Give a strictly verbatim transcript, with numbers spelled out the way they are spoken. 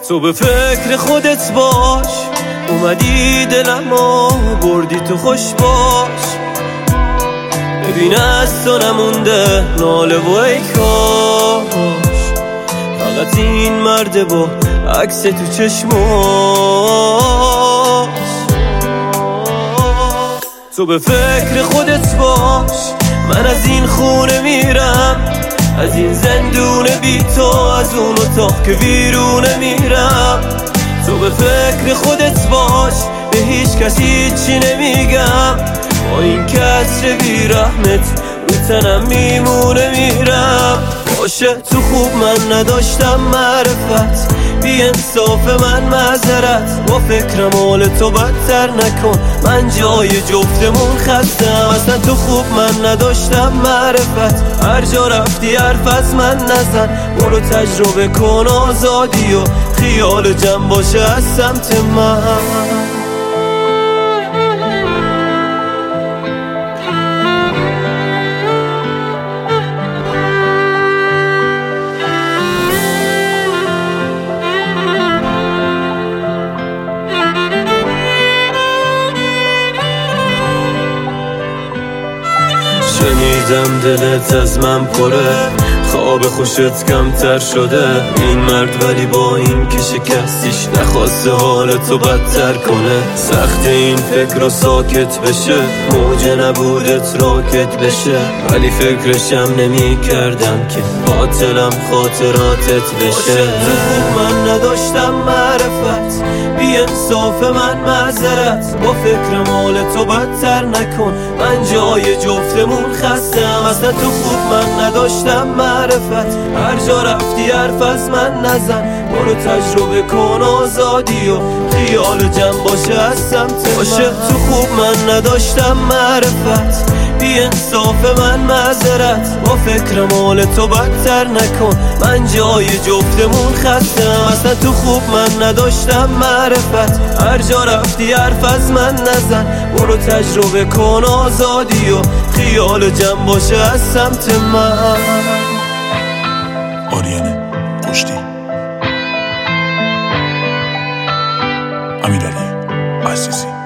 تو به فکر خودت باش، اومدی دلمو بردی تو خوش باش. ببین از تو نمونده ناله و ای کاش، فقط این مرده با عکس تو چشماش. تو به فکر خودت باش، من از این خونه میرم، از این زندون بی تو، از اون اتاق که ویرونه میرم. تو به فکر خودت باش، به هیچ کسی چی نمیگم، با این کسر بی رحمت رو تنم میمونه میرم. باشه تو خوب من نداشتم معرفت، بی انصاف من معذرت، با فکرم حال تو بدتر نکن، من جای جفتمون خستم. اصلا تو خوب من نداشتم معرفت، هر جا رفتی حرف از من نزن، برو تجربه کن آزادی و خیال جمع باشه از سمت من. شنیدم دلت از من پره، خواب خوشت کمتر شده، این مرد ولی با این که شکستیش نخواسته حالتو بدتر کنه. سخت این فکر رو ساکت بشه، موج نبودت راکت بشه، ولی فکرشم نمی کردم که قاتلم خاطراتت بشه. تو من نداشتم معرفت، بی انصاف من معذرت، با فکرم حالتو بدتر نکن، من جای جفتمون خستم. اصلا تو خوب من نداشتم معرفت، هر جا رفتی حرف از من نزن، برو تجربه کن آزادی و خیال جمع باشه از سمت باشه. تو خوب من نداشتم معرفت، بی انصاف من معذرت، با فکرم حال تو بدتر نکن، من جای جفتمون خستم. اصلا تو خوب من نداشتم معرفت، هر جا رفتی حرف از من نزن، برو تجربه کن آزادی و خیال جمع باشه از سمت من. آریان پشتی، امیرعلی عزیزی.